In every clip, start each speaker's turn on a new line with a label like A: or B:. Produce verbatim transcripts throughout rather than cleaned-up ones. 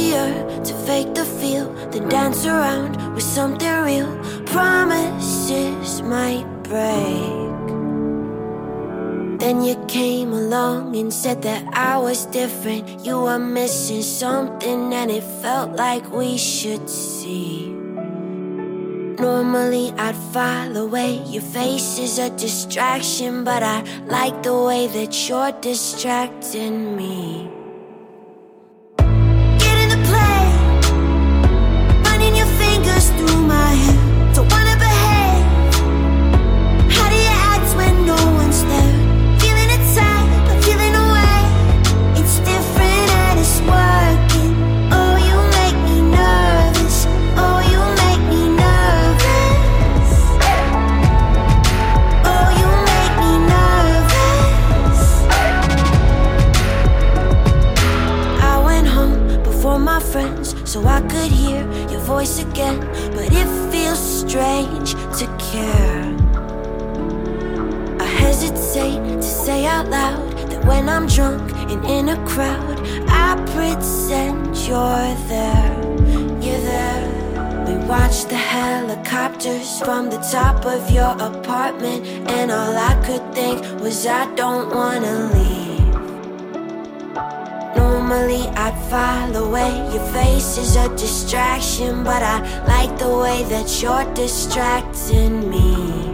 A: easier to fake the feel than dance around with something real. Promises might break. Then you came along and said that I was different. You were missing something and it felt like we should see. Normally I'd file away. Your face is a distraction, but I like the way that you're distracting me. Get in the play, running your fingers through my hair. Don't wanna behave. How do you act when no one's there? Feeling it tight, but feeling away. It's different and it's working. Oh, you make me nervous. Oh, you make me nervous. Oh, you make me nervous. I went home before my friends so I could hear your voice again, but it feels strange to care. I hesitate to say out loud that when I'm drunk and in a crowd, I pretend you're there, you're there. We watched the helicopters from the top of your apartment, and all I could think was I don't wanna leave. Normally I'd file away. Your face is a distraction, but I like the way that you're distracting me.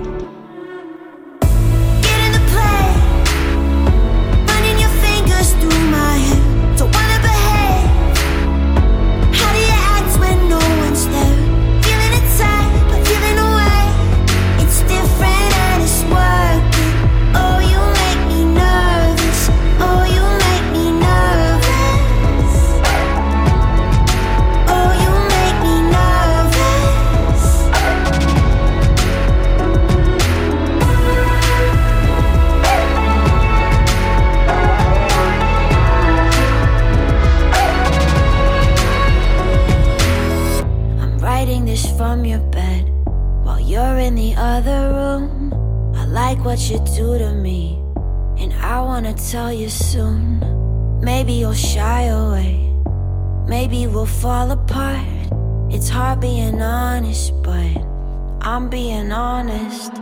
A: Get in the play, running your fingers through my hair. Don't wanna behave. How do you act when no one's there? Feeling it tight, but feeling away. It's different and it's working. Oh, you make me nervous. Oh, you make me nervous. Oh, you make me nervous. I'm writing this from your bed while you're in the other room. I like what you do to me, and I wanna tell you soon. Maybe you'll shy away, maybe we'll fall apart. It's hard being honest, but I'm being honest.